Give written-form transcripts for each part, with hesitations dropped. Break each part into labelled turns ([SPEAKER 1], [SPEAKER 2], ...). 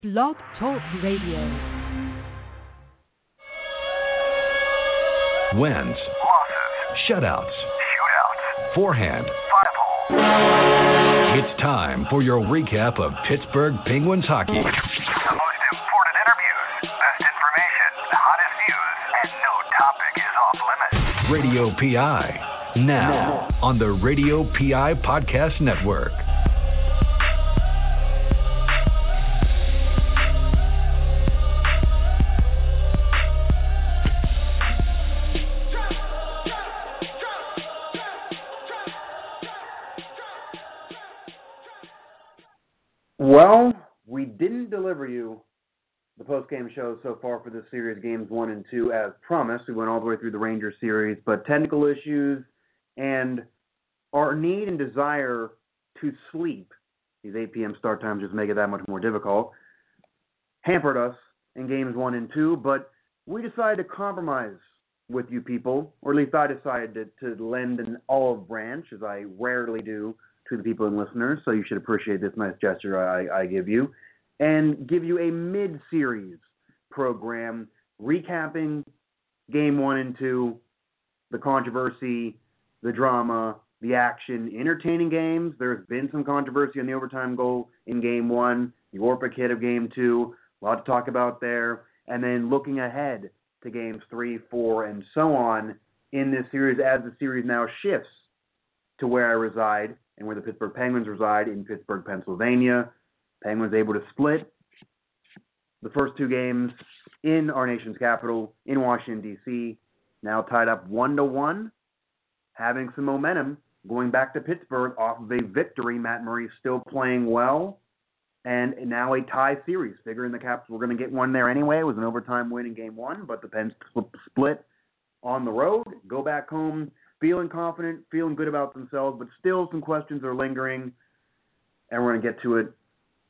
[SPEAKER 1] Blog Talk Radio.
[SPEAKER 2] Wins, losses, shutouts, shootouts, forehand, 5-hole. It's time for your recap of Pittsburgh Penguins hockey. The most important interviews, best information, hottest news, and no topic is off limits. Radio PI, now on the Radio PI Podcast Network.
[SPEAKER 3] Well, we didn't deliver you the post-game show so far for this series, games 1 and 2, as promised. We went all the way through the Rangers series, but technical issues and our need and desire to sleep, these 8 p.m. start times just make it that much more difficult, hampered us in games 1 and 2, but we decided to compromise with you people, or at least I decided to lend an olive branch, as I rarely do, to the people and listeners, so you should appreciate this nice gesture I give you, and give you a mid-series program recapping Game 1 and 2, the controversy, the drama, the action, entertaining games. There's been some controversy on the overtime goal in Game 1, the Orpik hit of Game 2, a lot to talk about there, and then looking ahead to Games 3, 4, and so on in this series as the series now shifts to where I reside, and where the Pittsburgh Penguins reside in Pittsburgh, Pennsylvania. Penguins able to split the first 2 games in our nation's capital, in Washington, D.C., now tied up 1-1, having some momentum going back to Pittsburgh off of a victory. Matt Murray still playing well, and now a tie series. Figuring the Caps were going to get one there anyway. It was an overtime win in Game 1, but the Pens split on the road, go back home, feeling confident, feeling good about themselves, but still some questions are lingering, and we're going to get to it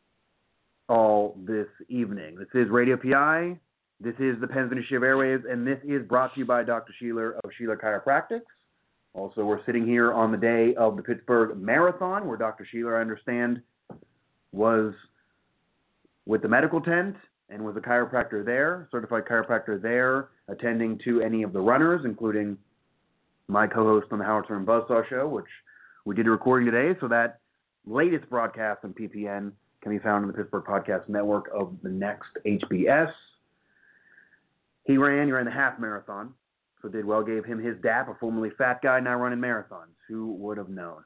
[SPEAKER 3] all this evening. This is Radio PI. This is the Pens Initiative Airwaves, and this is brought to you by Dr. Sheeler of Sheeler Chiropractics. Also, we're sitting here on the day of the Pittsburgh Marathon, where Dr. Sheeler, I understand, was with the medical tent and was a chiropractor there, certified chiropractor there, attending to any of the runners, including my co-host on the Howard Stern Buzzsaw Show, which we did a recording today, so that latest broadcast on PPN can be found on the Pittsburgh Podcast Network of the next HBS. He ran the half marathon, so did well, gave him his dap, a formerly fat guy now running marathons. Who would have known?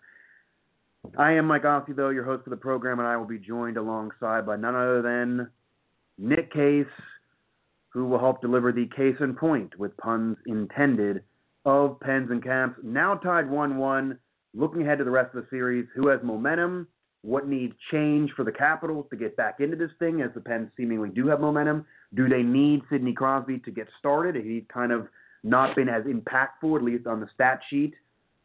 [SPEAKER 3] I am Mike Ossie, though, your host for the program, and I will be joined alongside by none other than Nick Case, who will help deliver the case in point, with puns intended, of Pens and Caps, now tied 1-1, looking ahead to the rest of the series. Who has momentum? What needs change for the Capitals to get back into this thing, as the Pens seemingly do have momentum? Do they need Sidney Crosby to get started? He's kind of not been as impactful, at least on the stat sheet,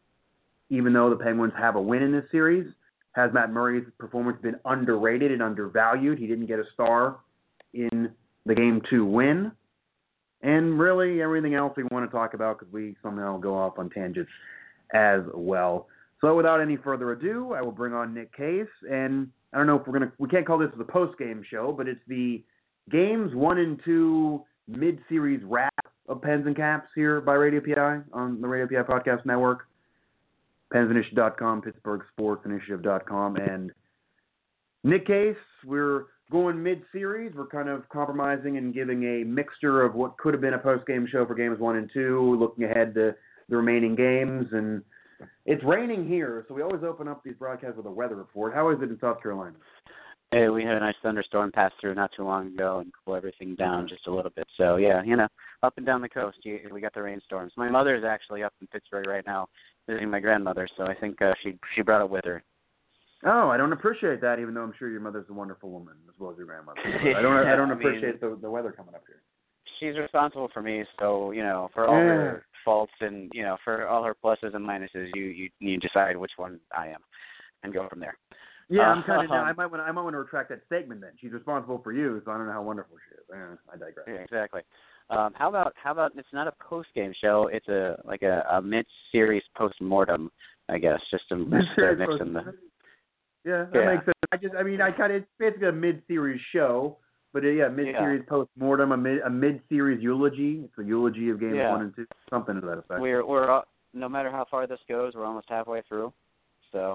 [SPEAKER 3] even though the Penguins have a win in this series. Has Matt Murray's performance been underrated and undervalued? He didn't get a star in the Game 2 win. And really everything else we want to talk about, because we somehow go off on tangents as well. So without any further ado, I will bring on Nick Case. And I don't know if we can't call this the post-game show, but it's the Games 1 and 2 mid-series wrap of Pens and Caps here by Radio PI on the Radio PI Podcast Network. PensInitiative.com, PittsburghSportsInitiative.com. And Nick Case, we're going mid-series. We're kind of compromising and giving a mixture of what could have been a post-game show for games 1 and 2, looking ahead to the remaining games. And it's raining here, so we always open up these broadcasts with a weather report. How is it in South Carolina?
[SPEAKER 4] Hey, we had a nice thunderstorm pass through not too long ago and cool everything down just a little bit. So, yeah, up and down the coast, we got the rainstorms. My mother is actually up in Pittsburgh right now visiting my grandmother, so I think she brought it with her.
[SPEAKER 3] Oh, I don't appreciate that, even though I'm sure your mother's a wonderful woman as well as your grandmother. I don't appreciate the weather coming up here.
[SPEAKER 4] She's responsible for me, so, for all her faults and, for all her pluses and minuses, you decide which one I am and go from there.
[SPEAKER 3] Yeah, I'm kind of. I might want to retract that statement. Then she's responsible for you, so I don't know how wonderful she is. I digress.
[SPEAKER 4] Yeah, exactly. How about it's not a post game show? It's a mid series post mortem, I guess, just to mix in the.
[SPEAKER 3] Yeah, that makes sense. It's basically a mid-series show But mid-series post-mortem, a mid-series eulogy. It's a eulogy of games 1 and 2, something to that effect.
[SPEAKER 4] We're no matter how far this goes, we're almost halfway through. So,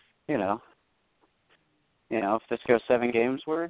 [SPEAKER 4] if this goes 7 games, we're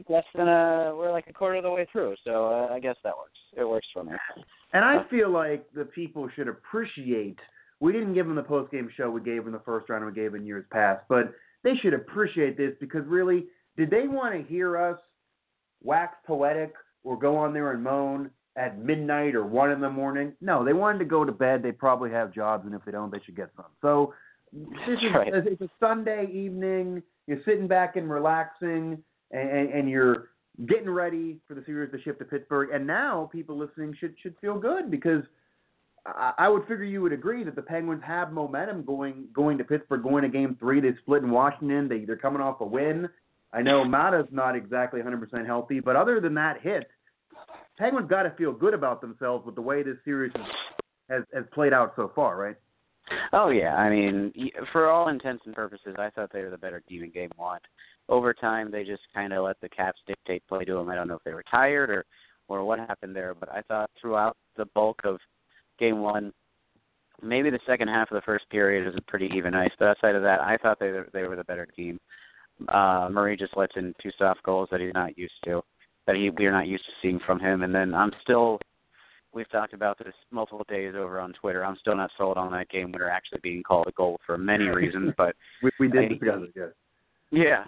[SPEAKER 4] like a quarter of the way through. So I guess that works. It works for me.
[SPEAKER 3] And I feel like the people should appreciate. We didn't give them the post-game show we gave them the first round and we gave in years past, but they should appreciate this because really, did they want to hear us wax poetic or go on there and moan at midnight or 1 in the morning? No, they wanted to go to bed. They probably have jobs, and if they don't, they should get some. So it's a Sunday evening. You're sitting back and relaxing, and you're getting ready for the series to ship to Pittsburgh. And now people listening should feel good because I would figure you would agree that the Penguins have momentum going to Pittsburgh, going to Game 3. They split in Washington. They're coming off a win. I know Mata's not exactly 100% healthy, but other than that hit, Penguins got to feel good about themselves with the way this series has played out so far, right?
[SPEAKER 4] Oh, yeah. I mean, for all intents and purposes, I thought they were the better team in Game 1. Overtime, they just kind of let the Caps dictate play to them. I don't know if they were tired or what happened there, but I thought throughout the bulk of Game 1, maybe the second half of the first period was pretty even ice. But outside of that, I thought they were the better team. Murray just lets in 2 soft goals that he's not used to, we're not used to seeing from him. And then we've talked about this multiple days over on Twitter. I'm still not sold on that game winner actually being called a goal for many reasons, but
[SPEAKER 3] we did discuss it, yes.
[SPEAKER 4] Yeah,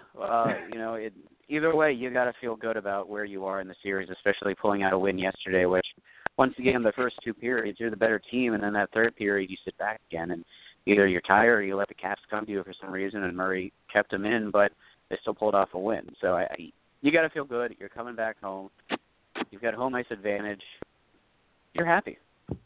[SPEAKER 4] either way, you got to feel good about where you are in the series, especially pulling out a win yesterday, which once again, the first 2 periods, you're the better team, and then that third period, you sit back again, and either you're tired or you let the Caps come to you for some reason, and Murray kept them in, but they still pulled off a win. So you got to feel good. You're coming back home. You've got home ice advantage. You're happy.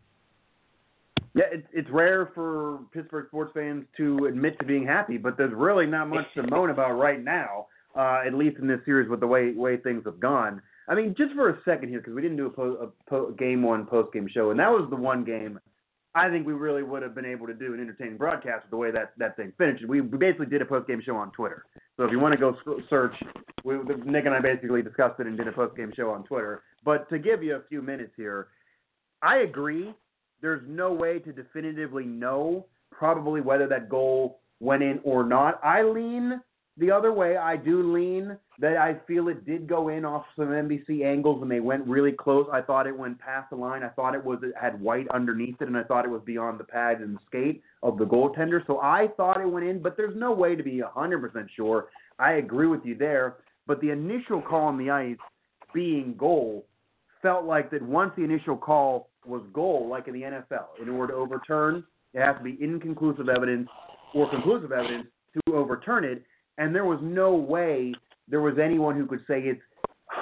[SPEAKER 3] Yeah, it's rare for Pittsburgh sports fans to admit to being happy, but there's really not much to moan about right now, at least in this series with the way things have gone. I mean, just for a second here, because we didn't do a Game 1 post-game show, and that was the one game I think we really would have been able to do an entertaining broadcast with the way that thing finished. We basically did a post-game show on Twitter. So if you want to go search, Nick and I basically discussed it and did a post-game show on Twitter. But to give you a few minutes here, I agree there's no way to definitively know probably whether that goal went in or not. I lean the other way. I do lean that I feel it did go in off some NBC angles and they went really close. I thought it went past the line. I thought it had white underneath it, and I thought it was beyond the pad and the skate of the goaltender. So I thought it went in, but there's no way to be 100% sure. I agree with you there. But the initial call on the ice being goal felt like that once the initial call was goal, like in the NFL, in order to overturn, it has to be inconclusive evidence or conclusive evidence to overturn it. And there was no way there was anyone who could say it's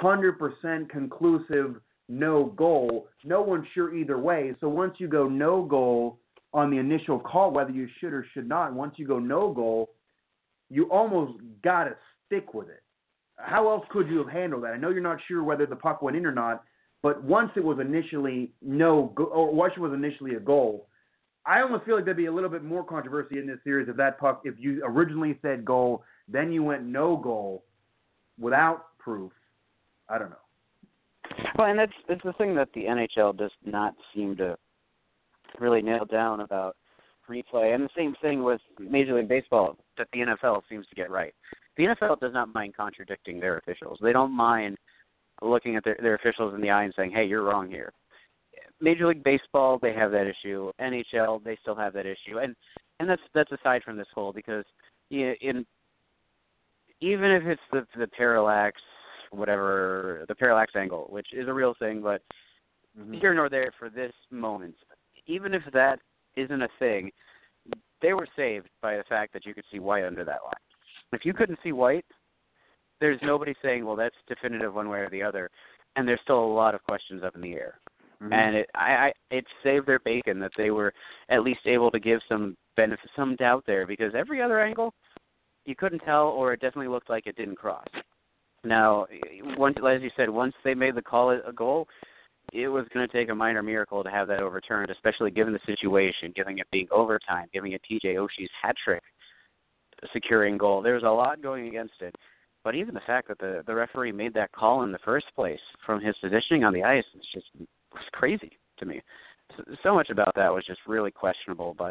[SPEAKER 3] 100% conclusive, no goal. No one's sure either way. So once you go no goal on the initial call, whether you should or should not, once you go no goal, you almost got to stick with it. How else could you have handled that? I know you're not sure whether the puck went in or not, but once it was initially once it was initially a goal, I almost feel like there'd be a little bit more controversy in this series if you originally said goal, then you went no goal without proof. I don't know.
[SPEAKER 4] Well, and it's the thing that the NHL does not seem to really nail down about replay. And the same thing with Major League Baseball that the NFL seems to get right. The NFL does not mind contradicting their officials. They don't mind looking at their officials in the eye and saying, hey, you're wrong here. Major League Baseball, they have that issue. NHL, they still have that issue. And that's aside from this whole, because even if it's the parallax, whatever, the parallax angle, which is a real thing, but here nor there for this moment, even if that isn't a thing, they were saved by the fact that you could see white under that line. If you couldn't see white, there's nobody saying, well, that's definitive one way or the other, and there's still a lot of questions up in the air. Mm-hmm. And it saved their bacon that they were at least able to give some benefit, some doubt there, because every other angle, you couldn't tell, or it definitely looked like it didn't cross. Now, as you said, once they made the call a goal, it was going to take a minor miracle to have that overturned, especially given the situation, giving it being overtime, giving it TJ Oshie's hat trick securing goal. There was a lot going against it. But even the fact that the referee made that call in the first place from his positioning on the ice was crazy to me. So much about that was just really questionable. But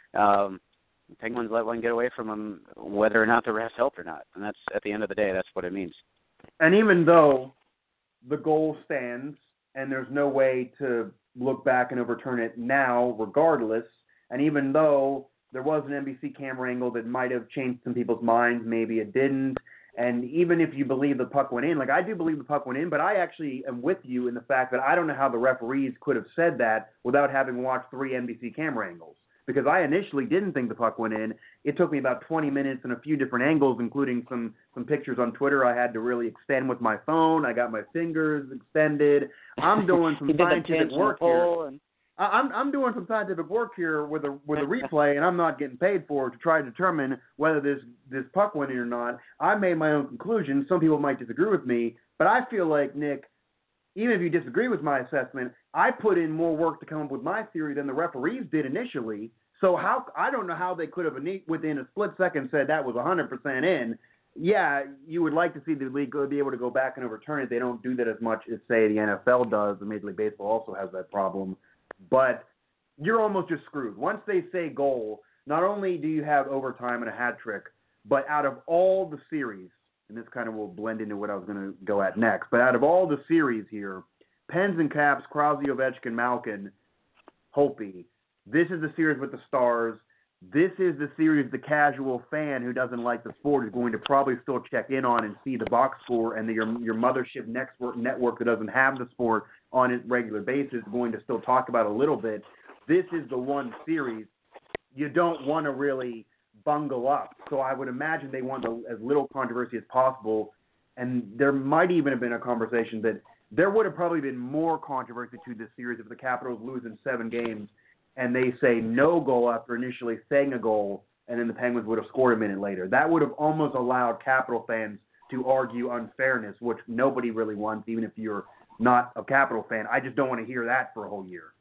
[SPEAKER 4] Penguins let one get away from him, whether or not the refs helped or not. And that's, at the end of the day, that's what it means.
[SPEAKER 3] And even though the goal stands and there's no way to look back and overturn it now regardless, and even though there was an NBC camera angle that might have changed some people's minds, maybe it didn't, and even if you believe the puck went in, like I do believe the puck went in, but I actually am with you in the fact that I don't know how the referees could have said that without having watched 3 NBC camera angles. Because I initially didn't think the puck went in. It took me about 20 minutes and a few different angles, including some pictures on Twitter I had to really extend with my phone. I got my fingers extended. I'm doing some scientific work here. I'm doing some scientific work here with a replay, and I'm not getting paid for it to try to determine whether this puck went in or not. I made my own conclusions. Some people might disagree with me, but I feel like, Nick, even if you disagree with my assessment, I put in more work to come up with my theory than the referees did initially. So I don't know how they could have within a split second said that was 100% in. Yeah, you would like to see the league be able to go back and overturn it. They don't do that as much as, say, the NFL does. The Major League Baseball also has that problem. But you're almost just screwed. Once they say goal, not only do you have overtime and a hat trick, but out of all the series, and this kind of will blend into what I was going to go at next, but out of all the series here, Pens and Caps, Krause, Ovechkin, Malkin, Holtby, this is the series with the stars. This is the series the casual fan who doesn't like the sport is going to probably still check in on and see the box score, and your mothership network that doesn't have the sport on a regular basis is going to still talk about a little bit. This is the one series you don't want to really bungle up. So I would imagine they want as little controversy as possible, and there might even have been a conversation that there would have probably been more controversy to this series if the Capitals lose in 7 games and they say no goal after initially saying a goal, and then the Penguins would have scored a minute later. That would have almost allowed Capital fans to argue unfairness, which nobody really wants, even if you're not a Capital fan. I just don't want to hear that for a whole year.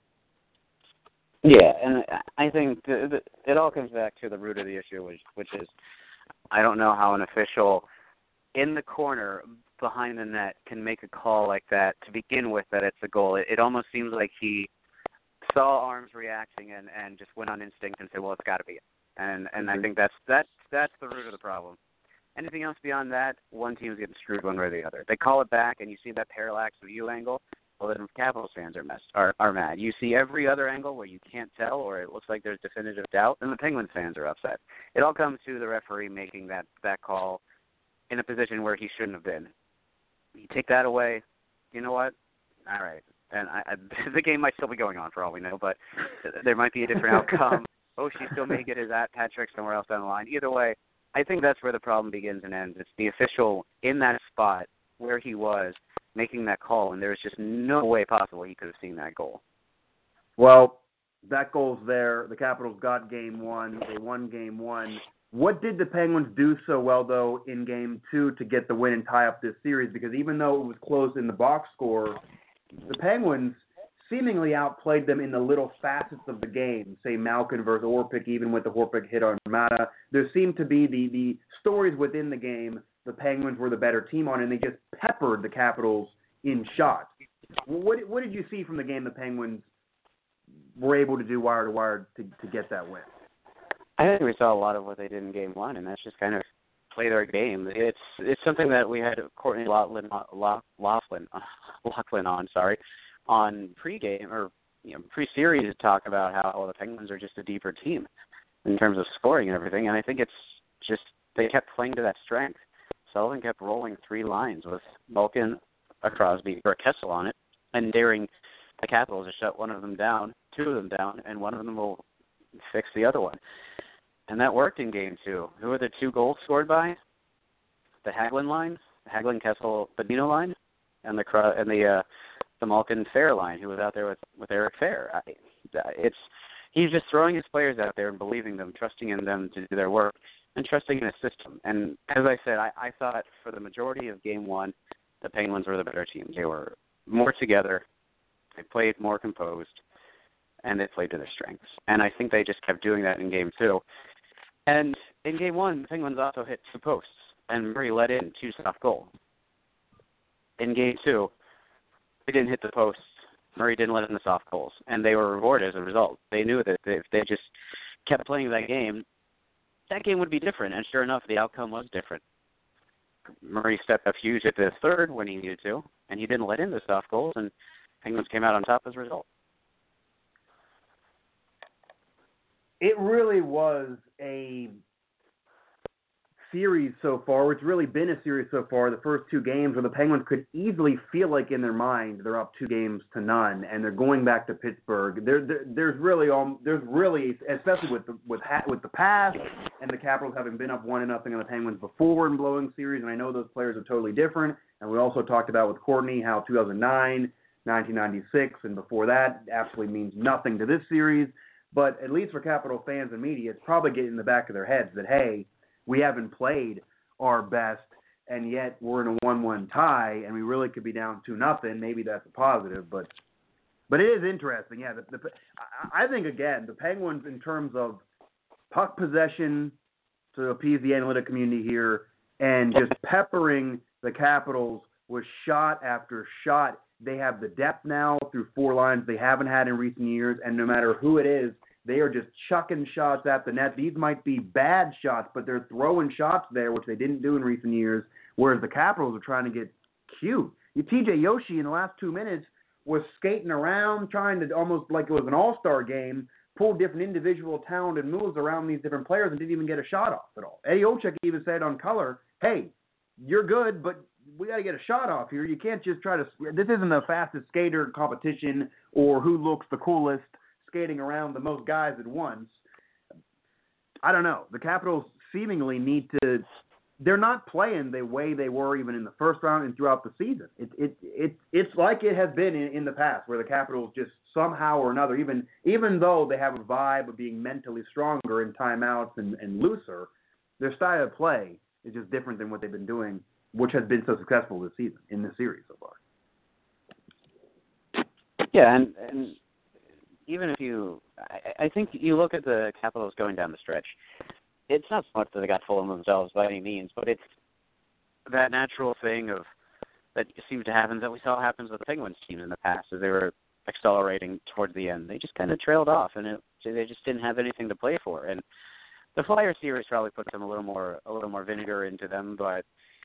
[SPEAKER 4] Yeah, and I think it all comes back to the root of the issue, which is I don't know how an official in the corner behind the net can make a call like that to begin with that it's a goal. It almost seems like he saw arms reacting and just went on instinct and said, well, it's got to be it. And I think that's the root of the problem. Anything else beyond that, one team's getting screwed one way or the other. They call it back, and you see that parallax view angle. Well, then Capitals fans are mad. You see every other angle where you can't tell or it looks like there's definitive doubt, and the Penguins fans are upset. It all comes to the referee making that call in a position where he shouldn't have been. You take that away, you know what? All right. And the game might still be going on for all we know, but there might be a different outcome. Oshie still may get his hat trick somewhere else down the line. Either way, I think that's where the problem begins and ends. It's the official in that spot where he was making that call, and there's just no way possible he could have seen that goal.
[SPEAKER 3] Well, that goal's there. The Capitals got Game 1. They won Game 1. What did the Penguins do so well, though, in Game 2 to get the win and tie up this series? Because even though it was close in the box score, the Penguins seemingly outplayed them in the little facets of the game, say Malkin versus Orpik, even with the Orpik hit on Mata. There seemed to be the stories within the game the Penguins were the better team on, and they just peppered the Capitals in shots. What did you see from the game the Penguins were able to do wire to wire to get that win?
[SPEAKER 4] I think we saw a lot of what they did in Game 1, and that's just kind of play their game. It's something that we had Courtney Laughlin on pregame or pre-series to talk about how the Penguins are just a deeper team in terms of scoring and everything, and I think it's just they kept playing to that strength. Sullivan kept rolling 3 lines with Malkin, a Crosby, or a Kessel on it, and daring the Capitals to shut one of them down, 2 of them down, and one of them will fix the other one. And that worked in Game 2. Who were the 2 goals scored by? The Hagelin line, the Hagelin-Kessel-Bonino line, and the Malkin-Fair line, who was out there with Eric Fair. He's just throwing his players out there and believing them, trusting in them to do their work, and trusting in a system. And as I said, I thought for the majority of Game 1, the Penguins were the better team. They were more together, they played more composed, and they played to their strengths. And I think they just kept doing that in Game 2. And in Game 1, the Penguins also hit 2 posts. and Murray let in 2 soft goals. In Game 2, they didn't hit the post. Murray didn't let in the soft goals, and they were rewarded as a result. They knew that if they just kept playing that game would be different, and sure enough, the outcome was different. Murray stepped up huge at the third when he needed to, and he didn't let in the soft goals, and Penguins came out on top as a result.
[SPEAKER 3] It really was a series so far. It's really been a series so far, the first 2 games, where the Penguins could easily feel like in their mind they're up 2-0, and they're going back to Pittsburgh. There's really, especially with the past and the Capitals having been up 1-0 on the Penguins before in blowing series, and I know those players are totally different. And we also talked about with Courtney how 2009, 1996, and before that absolutely means nothing to this series. But at least for Capital fans and media, it's probably getting in the back of their heads that, hey, we haven't played our best, and yet we're in a 1-1 tie, and we really could be down 2-0. Maybe that's a positive, but it is interesting. Yeah, I think, again, the Penguins, in terms of puck possession, to appease the analytic community here, and just peppering the Capitals with shot after shot. They have the depth now through 4 lines they haven't had in recent years, and no matter who it is, they are just chucking shots at the net. These might be bad shots, but they're throwing shots there, which they didn't do in recent years, whereas the Capitals are trying to get cute. TJ Yoshi in the last 2 minutes was skating around, trying to almost like it was an all-star game, pull different individual talented moves around these different players and didn't even get a shot off at all. Eddie Olczyk even said on color, hey, you're good, but we got to get a shot off here. You can't just try to – this isn't the fastest skater competition or who looks the coolest skating around the most guys at once. I don't know. The Capitals seemingly need to – they're not playing the way they were even in the first round and throughout the season. It's like it has been in the past where the Capitals just somehow or another, even though they have a vibe of being mentally stronger in timeouts and looser, their style of play is just different than what they've been doing, which has been so successful this season in this series so far.
[SPEAKER 4] Yeah, and even if you – I think you look at the Capitals going down the stretch, it's not so much that they got full of themselves by any means, but it's that natural thing of that seems to happen that we saw happens with the Penguins team in the past as they were accelerating towards the end. They just kind of trailed off, and they just didn't have anything to play for. And the Flyers series probably puts them a little more vinegar into them, but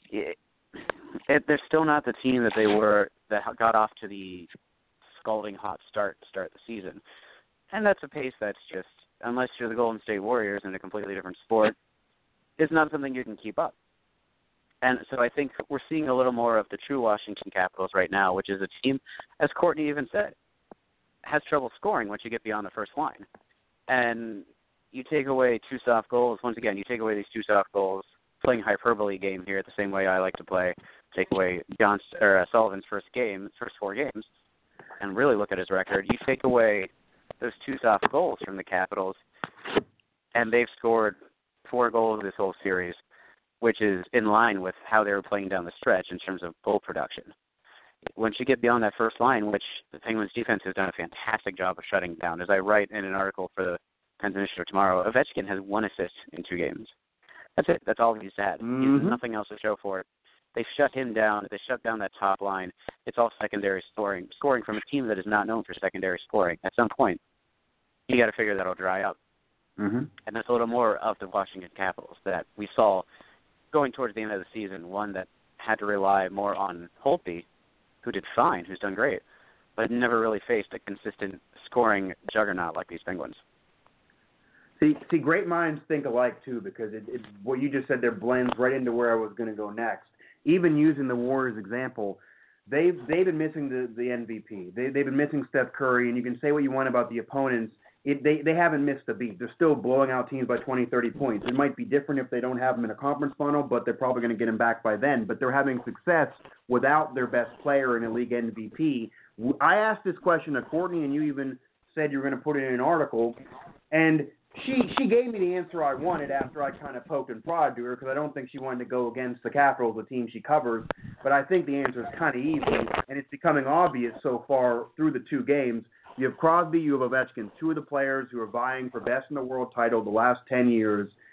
[SPEAKER 4] they're still not the team that they were that got off to the scalding hot start to start the season. And that's a pace that's just, unless you're the Golden State Warriors in a completely different sport, it's not something you can keep up. And so I think we're seeing a little more of the true Washington Capitals right now, which is a team, as Courtney even said, has trouble scoring once you get beyond the first line. And you take away 2 soft goals. Once again, you take away these 2 soft goals, playing hyperbole game here the same way I like to play, take away Sullivan's first 4 games, and really look at his record. You take away those 2 soft goals from the Capitals, and they've scored 4 goals this whole series, which is in line with how they were playing down the stretch in terms of goal production. Once you get beyond that first line, which the Penguins defense has done a fantastic job of shutting down, as I write in an article for the Pens Initiative tomorrow, Ovechkin has 1 assist in 2 games. That's it. That's all he's had.
[SPEAKER 3] Mm-hmm.
[SPEAKER 4] He's nothing else to show for it. They shut him down. They shut down that top line. It's all secondary scoring from a team that is not known for secondary scoring. At some point, you got to figure that'll dry up.
[SPEAKER 3] Mm-hmm.
[SPEAKER 4] And that's a little more of the Washington Capitals that we saw going towards the end of the season, one that had to rely more on Holtby, who did fine, who's done great, but never really faced a consistent scoring juggernaut like these Penguins.
[SPEAKER 3] See, great minds think alike, too, because what you just said there blends right into where I was going to go next. Even using the Warriors example, they've been missing the MVP. They've been missing Steph Curry, and you can say what you want about the opponents. They haven't missed a beat. They're still blowing out teams by 20, 30 points. It might be different if they don't have them in a conference funnel, but they're probably going to get them back by then. But they're having success without their best player in a league MVP. I asked this question to Courtney, and you even said you were going to put it in an article, and She gave me the answer I wanted after I kind of poked and prodded to her because I don't think she wanted to go against the Capitals, the team she covers. But I think the answer is kind of easy, and it's becoming obvious so far through the 2 games. You have Crosby, you have Ovechkin, 2 of the players who are vying for best in the world title the last 10 years.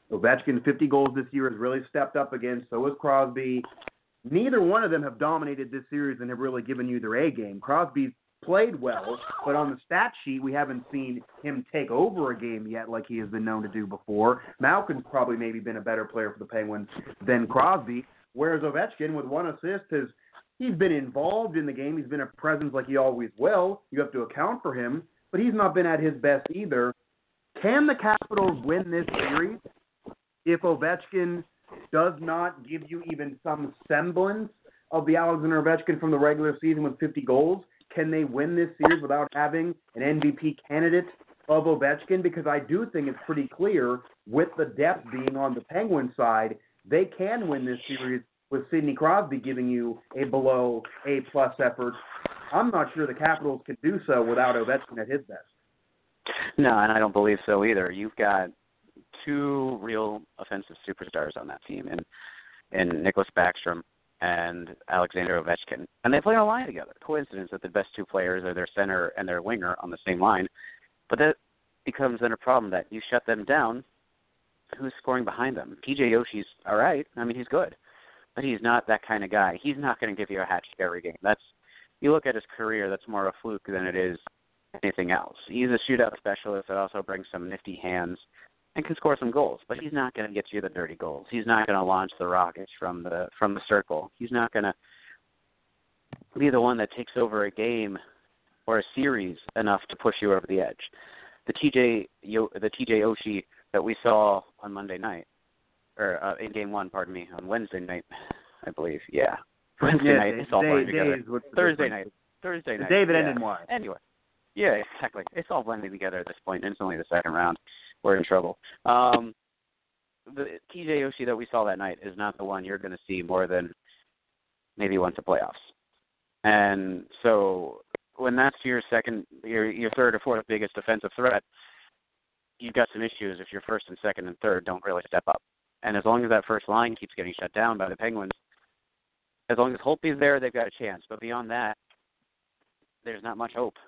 [SPEAKER 3] Ovechkin, 50 goals this year, has really stepped up again. So has Crosby. Neither one of them have dominated this series and have really given you their A game. Crosby's played well, but on the stat sheet, we haven't seen him take over a game yet like he has been known to do before. Malkin's probably maybe been a better player for the Penguins than Crosby, whereas Ovechkin, with 1 assist, he's been involved in the game. He's been a presence like he always will. You have to account for him, but he's not been at his best either. Can the Capitals win this series if Ovechkin does not give you even some semblance of the Alexander Ovechkin from the regular season with 50 goals? Can they win this series without having an MVP candidate of Ovechkin? Because I do think it's pretty clear, with the depth being on the Penguins side, they can win this series with Sidney Crosby giving you a below A-plus effort. I'm not sure the Capitals can do so without Ovechkin at his best.
[SPEAKER 4] No, and I don't believe so either. You've got 2 real offensive superstars on that team, and Nicklas Backstrom and Alexander Ovechkin. And they play on a line together. Coincidence that the best 2 players are their center and their winger on the same line. But that becomes then a problem that you shut them down. Who's scoring behind them? TJ Oshie's all right. I mean, he's good. But he's not that kind of guy. He's not going to give you a hat trick every game. You look at his career, that's more a fluke than it is anything else. He's a shootout specialist that also brings some nifty hands and can score some goals, but he's not going to get you the dirty goals. He's not going to launch the rockets from the circle. He's not going to be the one that takes over a game or a series enough to push you over the edge. The TJ Oshie that we saw on Monday night, or in Game 1, on Wednesday night, I believe. Yeah, Wednesday night. It's all blending together. Thursday night.
[SPEAKER 3] David ended why?
[SPEAKER 4] Anyway, yeah, exactly. It's all blending together at this point, and it's only the second round. We're in trouble. The TJ Oshie that we saw that night is not the one you're going to see more than maybe once a playoffs. And so when that's your third or fourth biggest defensive threat, you've got some issues if your first and second and third don't really step up. And as long as that first line keeps getting shut down by the Penguins, as long as Holtby's there, they've got a chance. But beyond that, there's not much hope.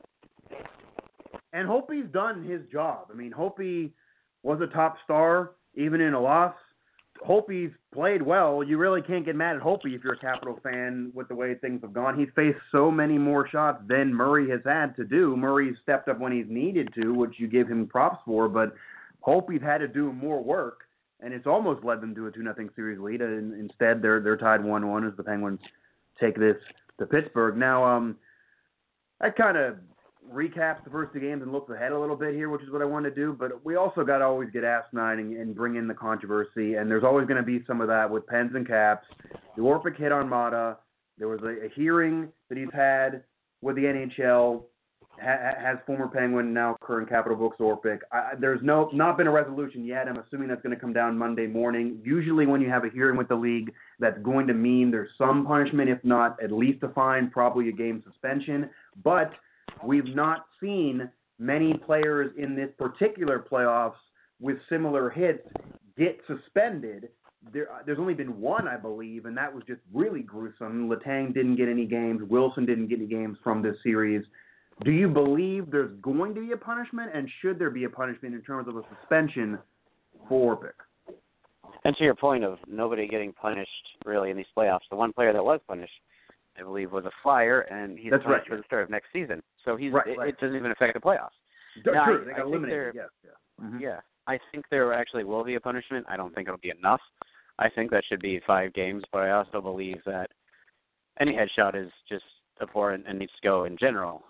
[SPEAKER 3] And Holtby's done his job. I mean, Holtby was a top star, even in a loss. Holtby's played well. You really can't get mad at Holtby if you're a Capital fan with the way things have gone. He's faced so many more shots than Murray has had to do. Murray's stepped up when he's needed to, which you give him props for, but Holtby's had to do more work, and it's almost led them to a 2-0 series lead. And instead, they're tied 1-1 as the Penguins take this to Pittsburgh. Now, that kind of recaps the first 2 games and looks ahead a little bit here, which is what I want to do. But we also got to always get asinine and bring in the controversy. And there's always going to be some of that with pens and caps. The Orpik hit on Mata. There was a hearing that he's had with the NHL. Has former Penguin, now current Capital Books Orpik. There's not been a resolution yet. I'm assuming that's going to come down Monday morning. Usually when you have a hearing with the league, that's going to mean there's some punishment, if not at least a fine, probably a game suspension. But we've not seen many players in this particular playoffs with similar hits get suspended. There's only been one, I believe, and that was just really gruesome. Letang didn't get any games. Wilson didn't get any games from this series. Do you believe there's going to be a punishment, and should there be a punishment in terms of a suspension for Orpik?
[SPEAKER 4] And to your point of nobody getting punished really in these playoffs, the one player that was punished, I believe, was a Flyer, and he's punished for the start of next season. So it doesn't even affect the playoffs.
[SPEAKER 3] Now, true, they got eliminated, yes. Yeah.
[SPEAKER 4] Mm-hmm. Yeah, I think there actually will be a punishment. I don't think it'll be enough. I think that should be 5 games, but I also believe that any headshot is just abhorrent and needs to go in general.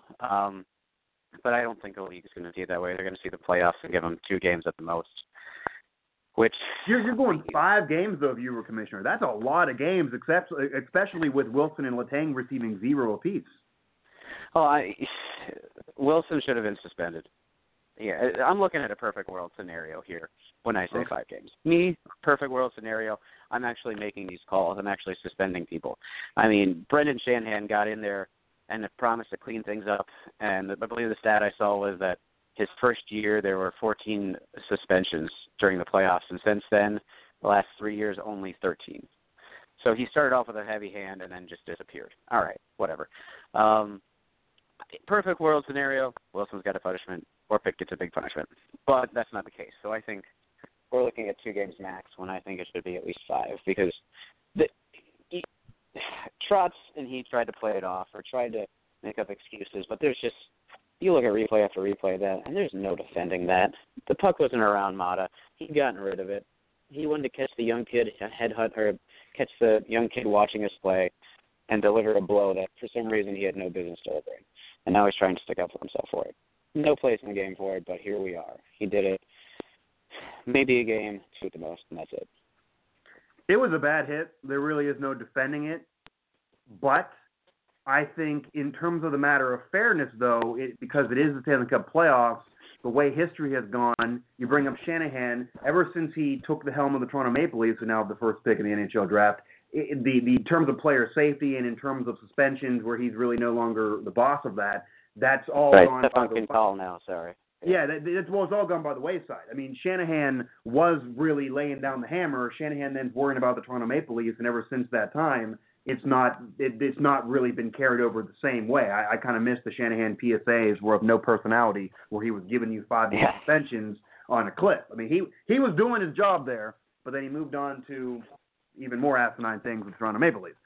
[SPEAKER 4] But I don't think the league is going to see it that way. They're going to see the playoffs and give them 2 games at the most. Which
[SPEAKER 3] you're going 5 games though, if you were commissioner. That's a lot of games, especially with Wilson and Letang receiving 0 apiece.
[SPEAKER 4] Oh, Wilson should have been suspended. Yeah, I'm looking at a perfect world scenario here when I say 5 games. Me, perfect world scenario, I'm actually making these calls. I'm actually suspending people. I mean, Brendan Shanahan got in there and promised to clean things up, and I believe the stat I saw was that his first year there were 14 suspensions during the playoffs, and since then, the last 3 years, only 13. So he started off with a heavy hand and then just disappeared. All right, whatever. Perfect world scenario, Wilson's got a punishment, Orpik gets a big punishment. But that's not the case. So I think we're looking at 2 games max when I think it should be at least 5 because Trotz and he tried to play it off or tried to make up excuses, but there's just you look at replay after replay of that, and there's no defending that. The puck wasn't around Mata. He'd gotten rid of it. He wanted to catch the young kid, catch the young kid watching us play and deliver a blow that for some reason he had no business delivering. And now he's trying to stick up for himself for it. No place in the game for it, but here we are. He did it. Maybe a game, 2 at the most, and that's it.
[SPEAKER 3] It was a bad hit. There really is no defending it. But I think in terms of the matter of fairness, though, because it is the Stanley Cup playoffs, the way history has gone, you bring up Shanahan, ever since he took the helm of the Toronto Maple Leafs, who now have the first pick in the NHL draft, the terms of player safety and in terms of suspensions where he's really no longer the boss of that, that's all gone by the
[SPEAKER 4] wayside. Now, sorry.
[SPEAKER 3] Yeah, it's all gone by the wayside. I mean, Shanahan was really laying down the hammer. Shanahan then's worrying about the Toronto Maple Leafs, and ever since that time, it's not really been carried over the same way. I kind of miss the Shanahan PSAs were of no personality, where he was giving you 5-game suspensions on a clip. I mean, he was doing his job there, but then he moved on to even more asinine things with Toronto Maple Leafs.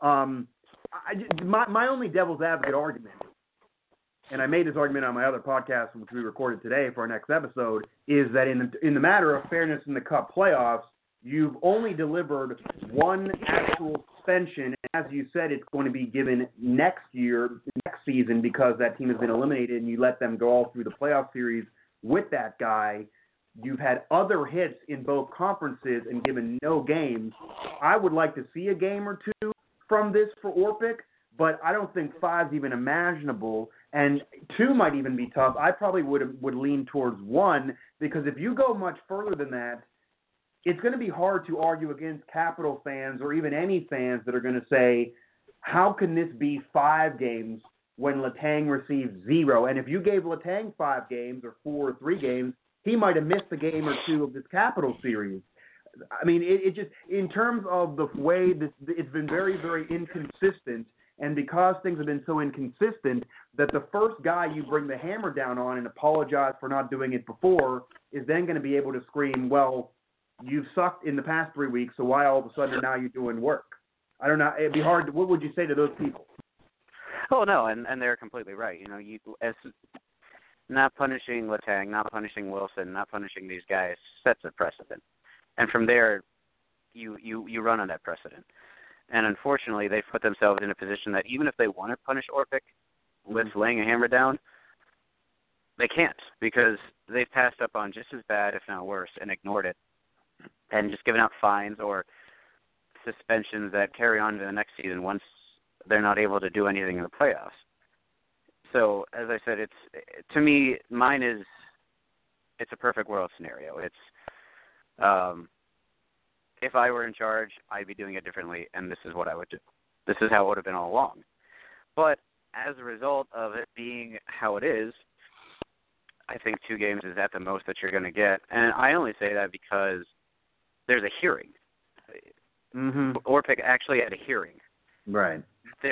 [SPEAKER 3] My only devil's advocate argument, and I made this argument on my other podcast, which we recorded today for our next episode, is that in the matter of fairness in the Cup playoffs, you've only delivered one actual suspension. As you said, it's going to be given next season, because that team has been eliminated and you let them go all through the playoff series with that guy. You've had other hits in both conferences and given no games. I would like to see a game or 2 from this for Orpik, but I don't think 5's even imaginable, and 2 might even be tough. I probably would lean towards 1, because if you go much further than that, it's going to be hard to argue against Capital fans or even any fans that are going to say, how can this be 5 games when Letang received 0? And if you gave Letang 5 games or 4 or 3 games, he might have missed a game or 2 of this Capital series. I mean, it just, in terms of the way it's been very, very inconsistent, and because things have been so inconsistent that the first guy you bring the hammer down on and apologize for not doing it before is then going to be able to scream, well, you've sucked in the past 3 weeks, so why all of a sudden now you're doing work? I don't know. It'd be hard. What would you say to those people?
[SPEAKER 4] Oh, no, and they're completely right. You know, as not punishing Letang, not punishing Wilson, not punishing these guys sets a precedent. And from there, you run on that precedent. And unfortunately, they've put themselves in a position that even if they want to punish Orpik with laying a hammer down, they can't, because they've passed up on just as bad, if not worse, and ignored it, and just given out fines or suspensions that carry on to the next season once they're not able to do anything in the playoffs. So, as I said, to me, it's a perfect world scenario. It's if I were in charge, I'd be doing it differently, and this is what I would do. This is how it would have been all along. But as a result of it being how it is, I think 2 games is at the most that you're going to get. And I only say that because there's a hearing.
[SPEAKER 3] Mm-hmm.
[SPEAKER 4] Orpik actually had a hearing.
[SPEAKER 3] Right.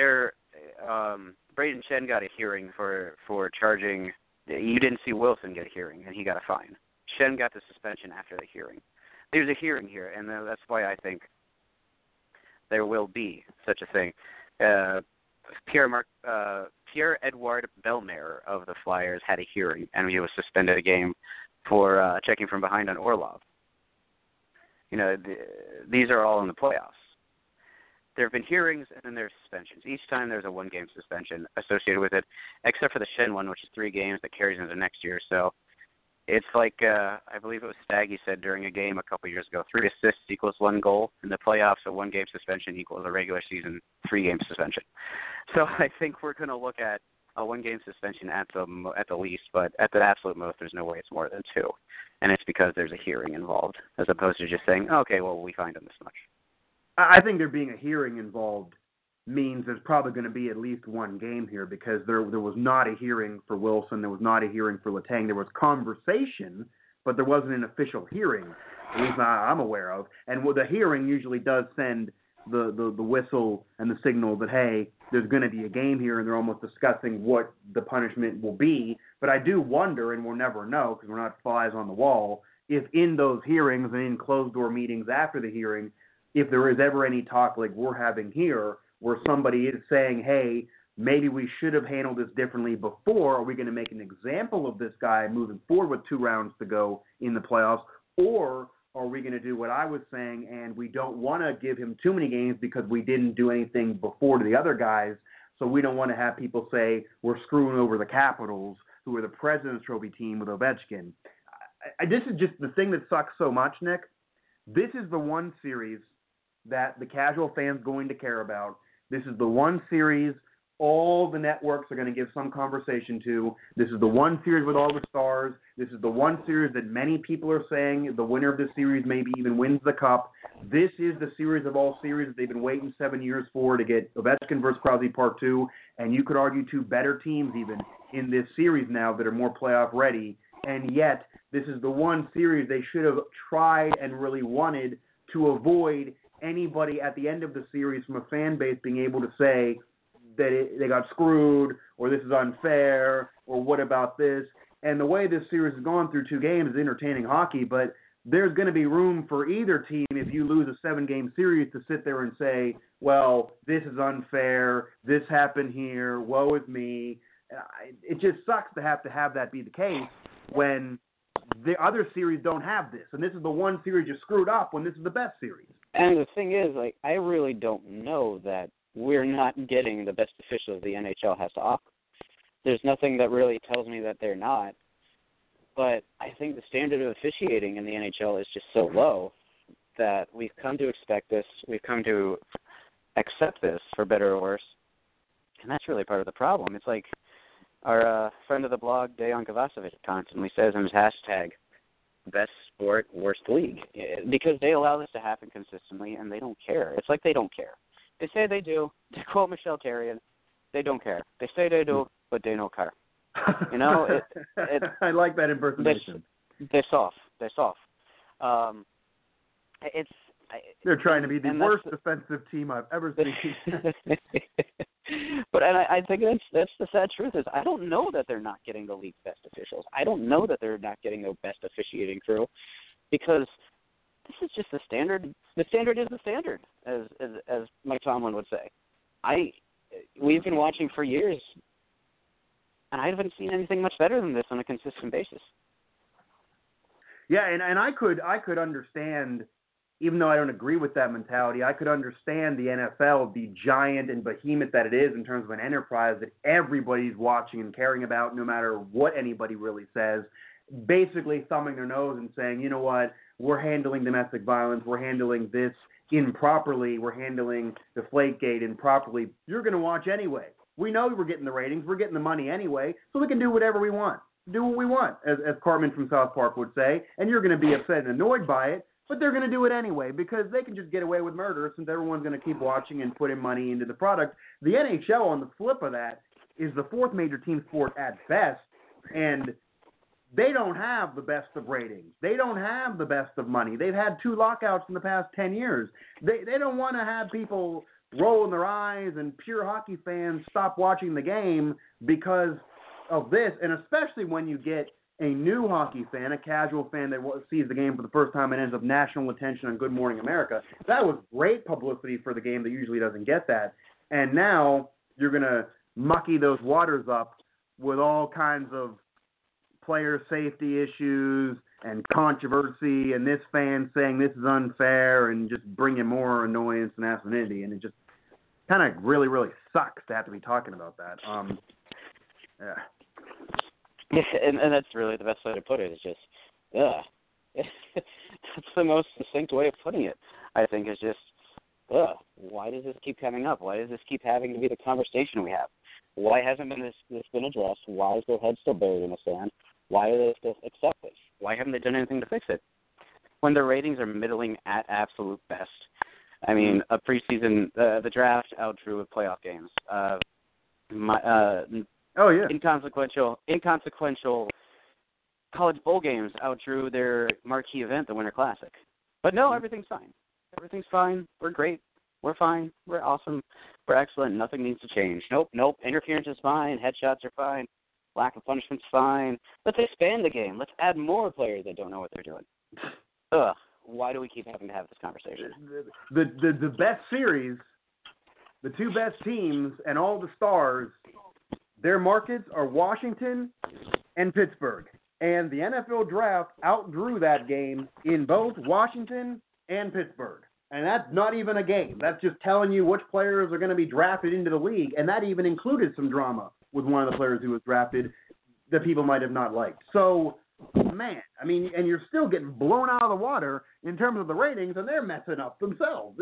[SPEAKER 4] Braden Shen got a hearing for charging. You didn't see Wilson get a hearing, and he got a fine. Shen got the suspension after the hearing. There's a hearing here, and that's why I think there will be such a thing. Pierre-Edouard Bellemare of the Flyers had a hearing, and he was suspended a game for checking from behind on Orlov. You know, these are all in the playoffs. There have been hearings, and then there's suspensions. Each time there's a 1-game suspension associated with it, except for the Shen one, which is 3 games that carries into next year. So it's like, I believe it was Staggy said during a game a couple years ago, 3 assists equals 1 goal. In the playoffs, a 1-game suspension equals a regular season 3-game suspension. So I think we're going to look at a 1-game suspension at the least, but at the absolute most, there's no way it's more than 2. And it's because there's a hearing involved, as opposed to just saying, okay, well, we fined him this much.
[SPEAKER 3] I think there being a hearing involved means there's probably going to be at least 1 game here, because there was not a hearing for Wilson, there was not a hearing for Letang. There was conversation, but there wasn't an official hearing, at least I'm aware of. And the hearing usually does send the whistle and the signal that, hey, there's going to be a game here, and they're almost discussing what the punishment will be. But I do wonder, and we'll never know because we're not flies on the wall, if in those hearings and in closed-door meetings after the hearing, if there is ever any talk like we're having here where somebody is saying, hey, maybe we should have handled this differently before, are we going to make an example of this guy moving forward with 2 rounds to go in the playoffs, or are we going to do what I was saying and we don't want to give him too many games because we didn't do anything before to the other guys, so we don't want to have people say we're screwing over the Capitals, who are the President's Trophy team with Ovechkin. This is just the thing that sucks so much, Nick. This is the one series that the casual fan's going to care about. This is the one series all the networks are going to give some conversation to. This is the one series with all the stars. This is the one series that many people are saying the winner of this series maybe even wins the cup. This is the series of all series that they've been waiting 7 years for to get Ovechkin versus Crosby Part 2, and you could argue 2 better teams even in this series now that are more playoff ready, and yet this is the one series they should have tried and really wanted to avoid anybody at the end of the series from a fan base being able to say that they got screwed, or this is unfair, or what about this? And the way this series has gone through 2 games is entertaining hockey, but there's going to be room for either team if you lose a 7-game series to sit there and say, well, this is unfair, this happened here, woe is me. It just sucks to have that be the case when the other series don't have this. And this is the one series you screwed up when this is the best series.
[SPEAKER 4] And the thing is, I really don't know that we're not getting the best officials the NHL has to offer. There's nothing that really tells me that they're not. But I think the standard of officiating in the NHL is just so low that we've come to expect this. We've come to accept this, for better or worse. And that's really part of the problem. It's like our friend of the blog, Dejan Kovacevic, constantly says in his hashtag, best sport, worst league. Because they allow this to happen consistently, and they don't care. It's like they don't care. They say they do. To quote Michelle Therrien, they don't care. They say they do, but they don't care. You know,
[SPEAKER 3] I like that impersonation.
[SPEAKER 4] They're soft.
[SPEAKER 3] They're trying to be the worst defensive team I've ever seen.
[SPEAKER 4] But I think that's the sad truth is I don't know that they're not getting the league's best officials. I don't know that they're not getting the best officiating crew because this is just the standard. The standard is the standard, as Mike Tomlin would say. We've been watching for years, and I haven't seen anything much better than this on a consistent basis.
[SPEAKER 3] Yeah, and I could understand, even though I don't agree with that mentality, I could understand the NFL, the giant and behemoth that it is in terms of an enterprise that everybody's watching and caring about no matter what anybody really says, basically thumbing their nose and saying, you know what, we're handling domestic violence, we're handling this improperly, we're handling Deflategate improperly. You're going to watch anyway. We know we're getting the ratings, we're getting the money anyway, so we can do whatever we want. Do what we want, as Cartman from South Park would say, and you're going to be upset and annoyed by it, but they're going to do it anyway because they can just get away with murder since everyone's going to keep watching and putting money into the product. The NHL, on the flip of that, is the 4th major team sport at best, and they don't have the best of ratings. They don't have the best of money. They've had 2 lockouts in the past 10 years. They don't want to have people rolling their eyes and pure hockey fans stop watching the game because of this, and especially when you get a new hockey fan, a casual fan that sees the game for the first time and ends up national attention on Good Morning America. That was great publicity for the game that usually doesn't get that. And now you're going to mucky those waters up with all kinds of player safety issues and controversy and this fan saying this is unfair and just bringing more annoyance and asininity. And it just kind of really, really sucks to have to be talking about that. Yeah.
[SPEAKER 4] Yeah, and that's really the best way to put it. Is just, that's the most succinct way of putting it. I think is just, why does this keep coming up? Why does this keep having to be the conversation we have? Why hasn't this been addressed? Why is their head still buried in the sand? Why do they still accept this? Why haven't they done anything to fix it? When their ratings are middling at absolute best. I mean, a preseason, the draft outdrew with playoff games. Inconsequential college bowl games outdrew their marquee event, the Winter Classic. But no, everything's fine. Everything's fine. We're great. We're fine. We're awesome. We're excellent. Nothing needs to change. Nope. Interference is fine. Headshots are fine. Lack of punishment's fine. Let's expand the game. Let's add more players that don't know what they're doing. Ugh. Why do we keep having to have this conversation?
[SPEAKER 3] The best series, the two best teams, and all the stars, their markets are Washington and Pittsburgh. And the NFL draft outgrew that game in both Washington and Pittsburgh. And that's not even a game. That's just telling you which players are going to be drafted into the league. And that even included some drama with one of the players who was drafted that people might have not liked. So, man, I mean, and you're still getting blown out of the water in terms of the ratings, and they're messing up themselves.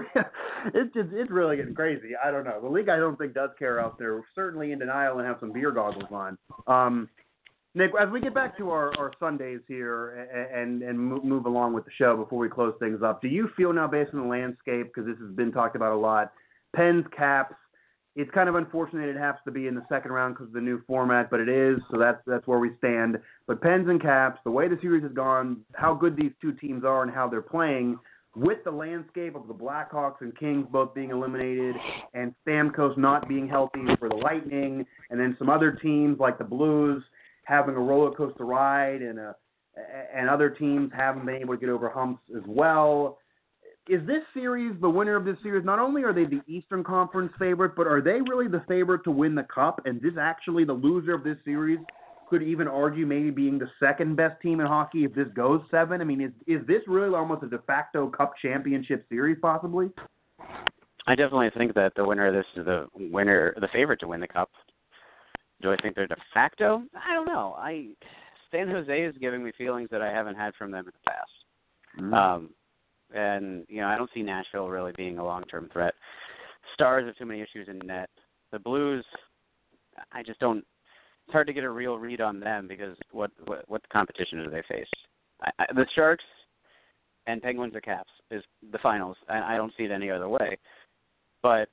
[SPEAKER 3] It's really getting crazy. I don't know. The league, I don't think, does care out there. We're certainly in denial and have some beer goggles on. Nick, as we get back to our Sundays here and move along with the show before we close things up, do you feel now, based on the landscape, because this has been talked about a lot, Pens, Caps, it's kind of unfortunate it has to be in the second round because of the new format, but it is, so that's where we stand. But Pens and Caps, the way the series has gone, how good these two teams are and how they're playing, with the landscape of the Blackhawks and Kings both being eliminated and Stamkos not being healthy for the Lightning, and then some other teams like the Blues having a roller coaster ride and other teams haven't been able to get over humps as well. Is this series, the winner of this series, not only are they the Eastern Conference favorite, but are they really the favorite to win the Cup? And this actually, the loser of this series, could even argue maybe being the second best team in hockey if this goes 7? I mean, is this really almost a de facto Cup championship series possibly?
[SPEAKER 4] I definitely think that the winner of this is the favorite to win the Cup. Do I think they're de facto? I don't know. San Jose is giving me feelings that I haven't had from them in the past. Mm-hmm. And, I don't see Nashville really being a long-term threat. Stars have too many issues in net. The Blues, I just don't – it's hard to get a real read on them because what competition do they face? The Sharks and Penguins or Caps is the finals. I don't see it any other way. But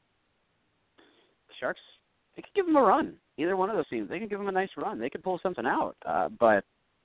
[SPEAKER 4] the Sharks, they could give them a run. Either one of those teams, they could give them a nice run. They could pull something out. But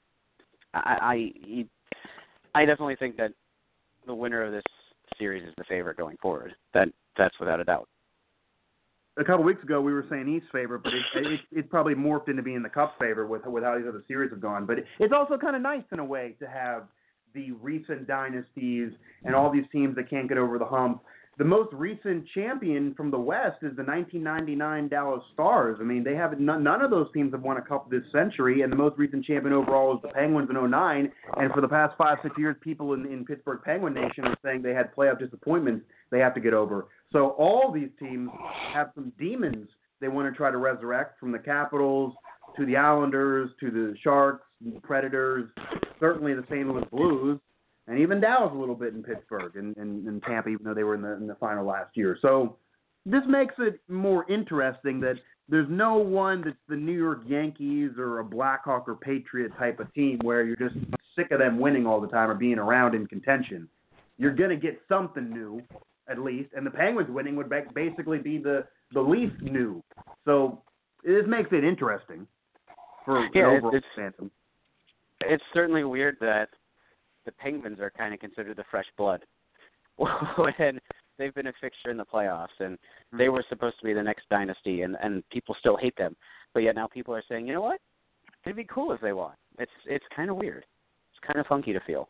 [SPEAKER 4] I definitely think that the winner of this series is the favorite going forward. That's without a doubt.
[SPEAKER 3] A couple weeks ago, we were saying East favorite, but it's probably morphed into being the Cup favorite with how these other series have gone. But it's also kind of nice in a way to have the recent dynasties and all these teams that can't get over the hump. The most recent champion from the West is the 1999 Dallas Stars. I mean, they have none of those teams have won a Cup this century, and the most recent champion overall is the Penguins in 2009. And for the past 5-6 years, people in Pittsburgh Penguin Nation are saying they had playoff disappointments they have to get over. So all these teams have some demons they want to try to resurrect, from the Capitals to the Islanders to the Sharks, the Predators, certainly the St. Louis Blues. And even Dallas a little bit in Pittsburgh and Tampa, even though they were in the final last year. So this makes it more interesting that there's no one that's the New York Yankees or a Blackhawk or Patriot type of team where you're just sick of them winning all the time or being around in contention. You're going to get something new, at least, and the Penguins winning would basically be the least new. So this makes it interesting for the overall fandom.
[SPEAKER 4] It's certainly weird that the Penguins are kind of considered the fresh blood when they've been a fixture in the playoffs, and they were supposed to be the next dynasty, and people still hate them. But yet now people are saying, you know what? It'd be cool if they won. It's kind of weird. It's kind of funky to feel.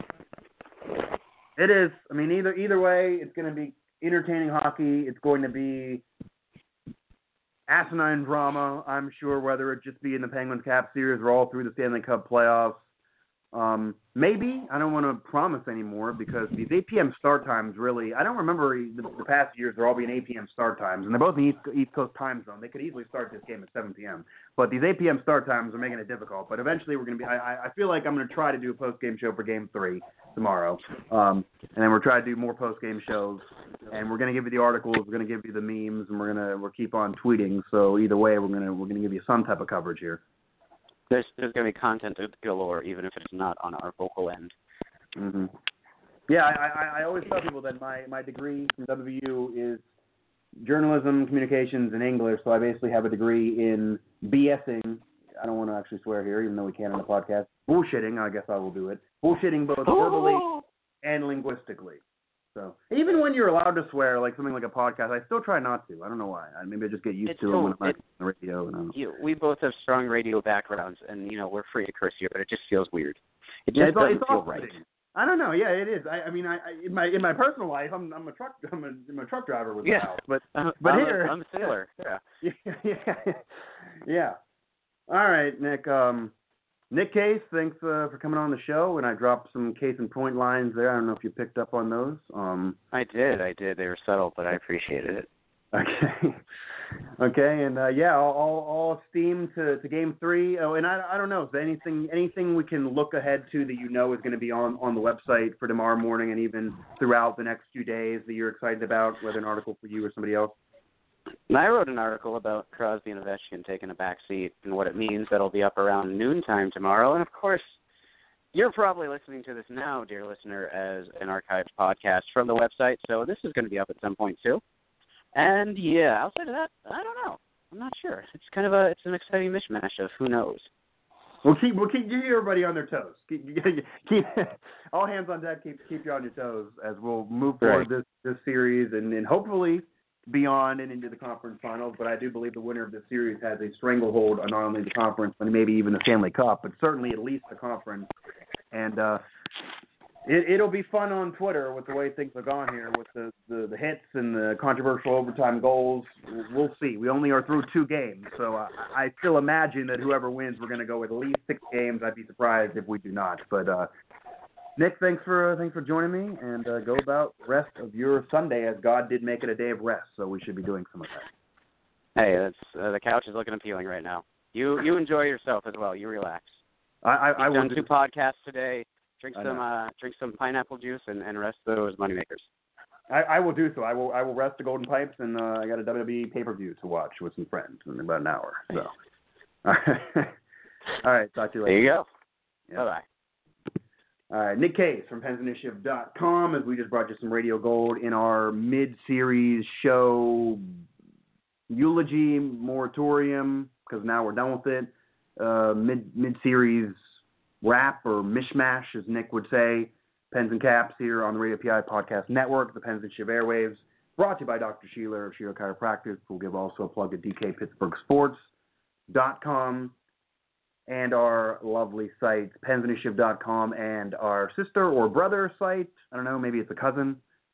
[SPEAKER 3] It is. I mean, either way, it's going to be entertaining hockey. It's going to be asinine drama, I'm sure, whether it just be in the Penguins Cap series or all through the Stanley Cup playoffs. Maybe. I don't want to promise anymore because these 8 p.m. start times really, I don't remember the past years they're all being 8 p.m. start times, and they're both in the East Coast time zone. They could easily start this game at 7 p.m., but these 8 p.m. start times are making it difficult. But eventually we're going to be, I feel like I'm going to try to do a post-game show for Game 3 tomorrow, and then we'll try to do more post-game shows, and we're going to give you the articles, we're going to give you the memes, and we'll keep on tweeting. So either way, we're going to give you some type of coverage here.
[SPEAKER 4] There's going to be content galore, even if it's not on our vocal end.
[SPEAKER 3] Mm-hmm. Yeah, I always tell people that my degree from WVU is journalism, communications, and English, so I basically have a degree in BSing. I don't want to actually swear here, even though we can on the podcast. Bullshitting, I guess I will do it. Bullshitting both verbally and linguistically. So even when you're allowed to swear, like something like a podcast, I still try not to. I don't know why. Maybe I just get used to it when I'm on the radio.
[SPEAKER 4] We both have strong radio backgrounds, and we're free to curse here, but it just feels weird. It just doesn't
[SPEAKER 3] it's
[SPEAKER 4] feel right.
[SPEAKER 3] I don't know. Yeah, it is. I mean, in my personal life, I'm a truck driver with the house, but here
[SPEAKER 4] I'm a sailor. Yeah.
[SPEAKER 3] Yeah. All right, Nick. Nick Case, thanks for coming on the show, and I dropped some case in point lines there. I don't know if you picked up on those.
[SPEAKER 4] I did. They were subtle, but I appreciated it.
[SPEAKER 3] Okay, and all steam to Game 3. Oh, and I don't know, is there anything we can look ahead to that is going to be on the website for tomorrow morning and even throughout the next few days that you're excited about, whether an article for you or somebody else?
[SPEAKER 4] I wrote an article about Crosby and Ovechkin taking a back seat and what it means. That'll be up around noontime tomorrow. And, of course, you're probably listening to this now, dear listener, as an archived podcast from the website. So this is going to be up at some point, too. And, yeah, outside of that, I don't know. I'm not sure. It's kind of it's an exciting mishmash of who knows.
[SPEAKER 3] We'll keep everybody on their toes. Keep all hands on deck. Keep you on your toes as we'll move forward this series and hopefully beyond and into the conference finals. But I do believe the winner of this series has a stranglehold on not only the conference but maybe even the Stanley Cup, but certainly at least the conference. And it'll be fun on Twitter with the way things have gone here with the hits and the controversial overtime goals. We'll see. We only are through 2 games, so I still imagine that whoever wins, we're going to go with at least 6 games. I'd be surprised if we do not. But Nick, thanks for joining me, and go about the rest of your Sunday, as God did make it a day of rest, so we should be doing some of that.
[SPEAKER 4] Hey, that's the couch is looking appealing right now. You enjoy yourself as well. You relax.
[SPEAKER 3] I've
[SPEAKER 4] done 2 podcasts today. Drink some pineapple juice and rest those moneymakers.
[SPEAKER 3] I will do so. I will rest the Golden Pipes, and I got a WWE pay-per-view to watch with some friends in about an hour. So, all right, talk to you later.
[SPEAKER 4] There you go.
[SPEAKER 3] Yeah.
[SPEAKER 4] Bye-bye.
[SPEAKER 3] All right, Nick Case from PensInitiative.com, as we just brought you some radio gold in our mid-series show eulogy moratorium, because now we're done with it. Mid-series wrap or mishmash, as Nick would say. Pens and Caps here on the Radio PI Podcast Network, the Pens and Shiv Airwaves, brought to you by Dr. Sheeler of Sheeler Chiropractic. We'll give also a plug to DKPittsburghSports.com and our lovely sites, PensInitiative.com, and our sister or brother site, I don't know, maybe it's a cousin,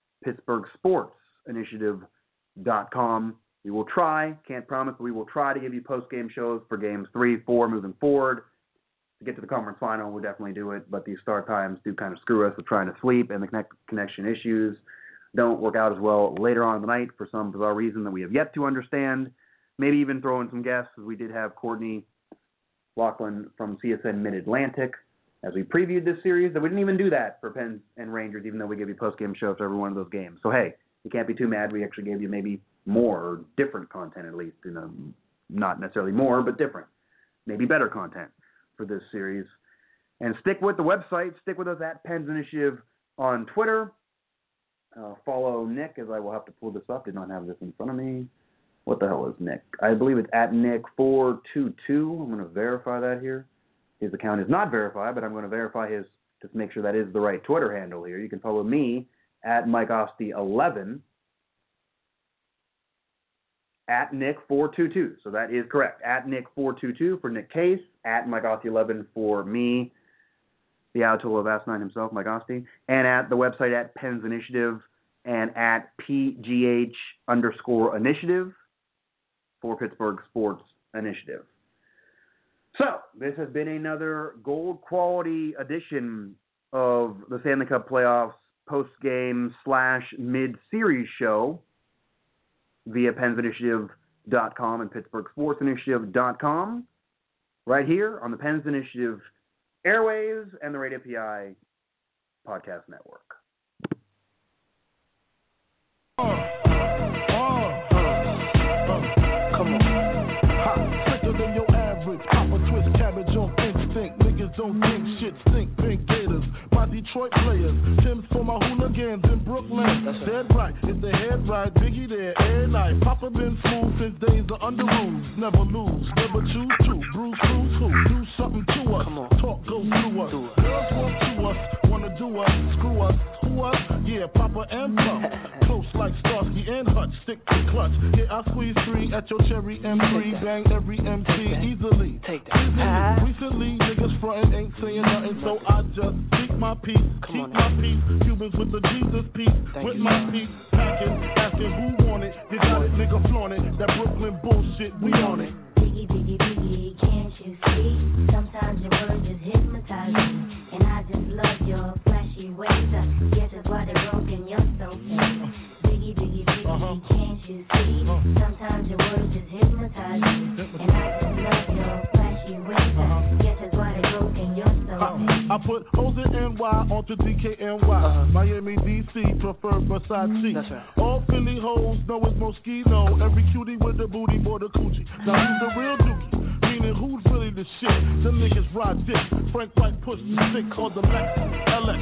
[SPEAKER 3] PittsburghSportsInitiative.com. We will try, can't promise, but we will try to give you post-game shows for games 3, 4 moving forward. To get to the conference final, we'll definitely do it, but these start times do kind of screw us with trying to sleep, and the connection issues don't work out as well later on in the night for some bizarre reason that we have yet to understand. Maybe even throw in some guests, as we did have Courtney Lachlan from CSN Mid-Atlantic as we previewed this series. That we didn't even do that for Pens and Rangers, even though we give you post-game shows for every one of those games. So, hey, you can't be too mad. We actually gave you maybe more or different content, at least. Not necessarily more, but different. Maybe better content for this series. And stick with the website. Stick with us at Pens Initiative on Twitter. Follow Nick, as I will have to pull this up. Did not have this in front of me. What the hell is Nick? I believe it's at Nick422. I'm going to verify that here. His account is not verified, but I'm going to verify his to make sure that is the right Twitter handle here. You can follow me at MikeOstie11 at Nick422. So that is correct. At Nick422 for Nick Case, at MikeOstie11 for me, the Ayatollah of Asinine himself, Mike Ostie, and at the website at Pens Initiative and at PGH_initiative for Pittsburgh Sports Initiative. So this has been another gold quality edition of the Stanley Cup Playoffs post-game / mid-series show via PensInitiative.com and PittsburghSportsInitiative.com, right here on the Pens Initiative Airwaves and the Radio PI Podcast Network.
[SPEAKER 5] Come on. Hot, sicker than your average. Pop a twist cabbage on instinct. Niggas don't think shit stink. Pink Gators, my Detroit players. Tim's for my hooligans in Brooklyn. That's dead right. If the head right, Biggie there every night. Papa been smooth since days of under rules. Never lose, never choose to. Bruce who? Do something to us. Come on. Talk goes through us. Girls want to us. Wanna wanna do us, screw us, who us? Yeah, Papa and Puff. Close like Starsky and Hutch, stick to clutch. Yeah, I squeeze 3 at your cherry M3, bang every MC easily. Recently, niggas frontin' ain't saying nothing, so I just keep my peace, keep my peace. Cubans with the Jesus peace, with my peace, packing, asking who want it. You got it, nigga, flaunt it. That Brooklyn bullshit, we on it.
[SPEAKER 6] Biggie, biggie, biggie, can't you see? Sometimes your words just hypnotize me, and I just love your flashy ways. Guess that's why they're broken, you're so fake. Biggie, biggie, biggie, can't you see? Sometimes your words just hypnotize me, and I just love your flashy ways. Guess that's why they're broken, you're so fake.
[SPEAKER 5] I put O's in NY onto DKNY. Miami, DC, prefer Versace.
[SPEAKER 7] That's right.
[SPEAKER 5] All Philly hoes know it's Moschino. Every cutie with the booty, boy, the coochie. Now who's the real dookie? Meaning who's really the shit? Them niggas ride dick. Frank White pushed the stick called the Lexus LX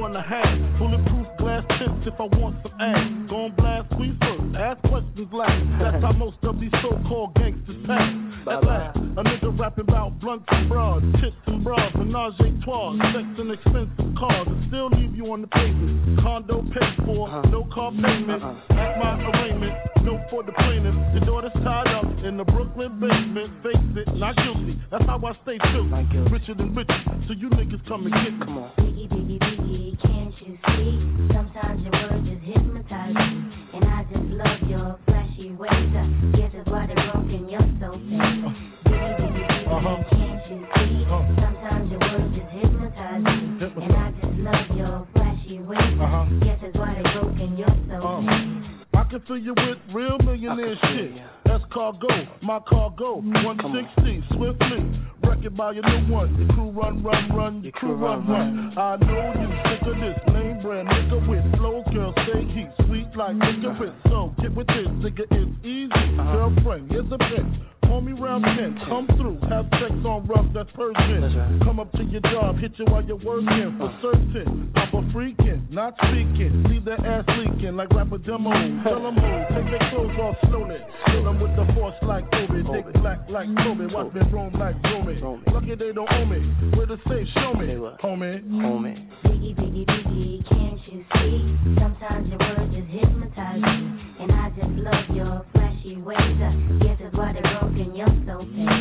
[SPEAKER 5] 4.5. Bulletproof glass tips if I want some ass. Gon' blast squeeze first, ask questions last. That's how most of these so-called gangsters pass. At last, a nigga rapping about blunts and bras, tits and bras, menage a trois, sex and expensive cars, and still leave you on the pavement. Condo paid for, no car payment. At my arraignment, no for the plaintiff. Your daughter's tied up in the Brooklyn basement. Face it, not guilty. That's how I stay true. Richer than richer, so you niggas come and get me. Come on.
[SPEAKER 6] Biggie, biggie, biggie, can't you see? Sometimes your words just hypnotize me, and I just love your flashy ways. Guess that's why they're broken, you're so fake. Biggie, biggie, biggie, can't you see? Sometimes your words just hypnotize me, and I just love your flashy ways. Guess that's why they're broken, you're so fake.
[SPEAKER 5] I can fill you with real millionaire shit. That's cargo, my cargo. 160, swiftly. Wreck it by your new one. Your crew run, your crew run. I know you sick of this name brand nigga with flows. Girl, say he's sweet like nigga with. So get with this, nigga, it's easy. Girlfriend, here's a bitch. Call me round 10, come through, have sex on rough, that's Persian. Right. Come up to your job, hit you while you're working, for certain. I'm a freaking, not speaking, leave that ass leaking like rapper demo. Tell them who, take their clothes off slowly. Kill them with the force like Kobe, dick black like Kobe, watch me roam like Romy. Lucky they don't owe me, where the safe, show me, homie.
[SPEAKER 6] Biggie, biggie, biggie, can't you see? Sometimes your words just hypnotize me, and I just love your flashy ways. Guess that's why they're broken, you're so fake.